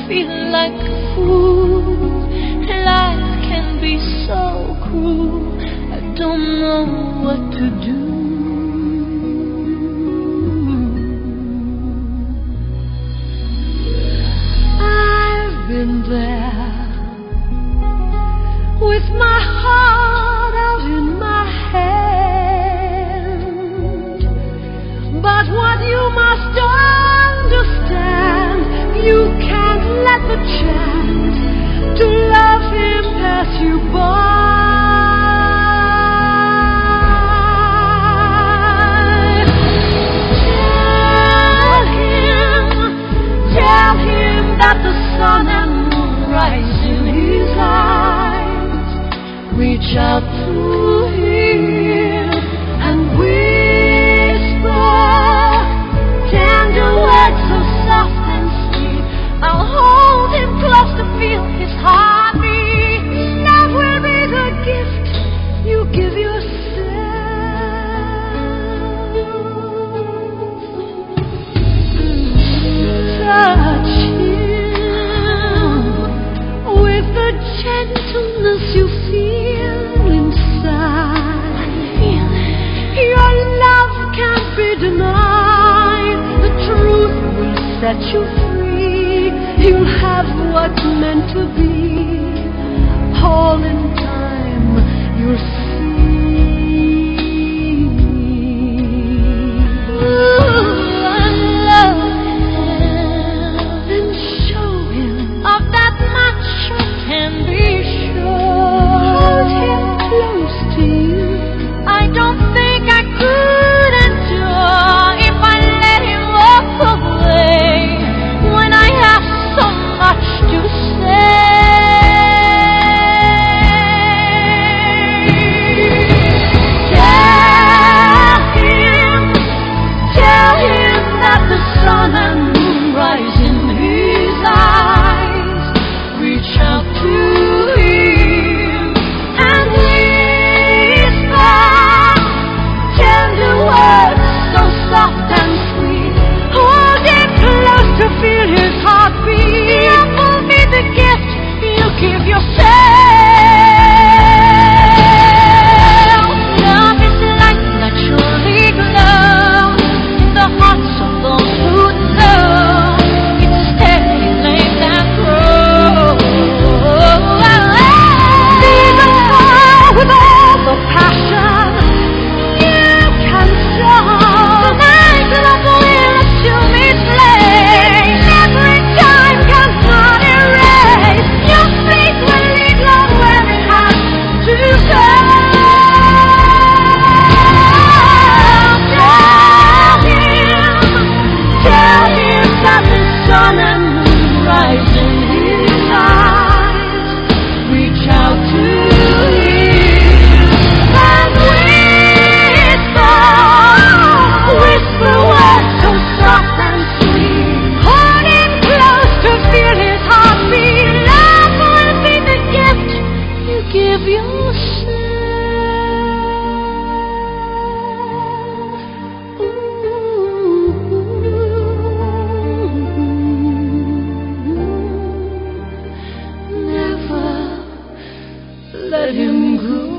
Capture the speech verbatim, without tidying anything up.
feel like a fool. Life can be so cruel. I don't know what to do. I've been there with my heart out in my hand, but what you must understand, you can't let the chance to love him pass you by. Tell him, tell him that the sun and moon rise in his eyes. Reach out to him and whisper tender words so soft and sweet. I'll hold him close to feel his heartbeat. Love will be the gift you give yourself. Touch him with the gentleness you feel inside. Your love can't be denied. The truth will set you free. You'll have what's meant to be. All in time you'll see. Ooh, I love him. And show him of that much I can be sure. Hold him close to you. I don't think I could endure if I let him walk away when I have so much to say. Tell him, tell him that the sun and moon rise in his eyes. Reach out to him and whisper tender words so soft and sweet. Hold him close to feel his heartbeat. Love will be the gift you give yourself. Love is like naturally glow in the hearts of those who know. It's a steady flame that grows. Even now, with all the passion you can show, tonight love will assume its place. Every time cannot erase. Your faith will lead love where it has to go. Tell him, tell him that the sun and moon rise in his eyes. Reach out to him and whisper, whisper words so soft and sweet. Hold him close to feel his heartbeat. Love will be the gift you give yourself. Ooh, never let him go.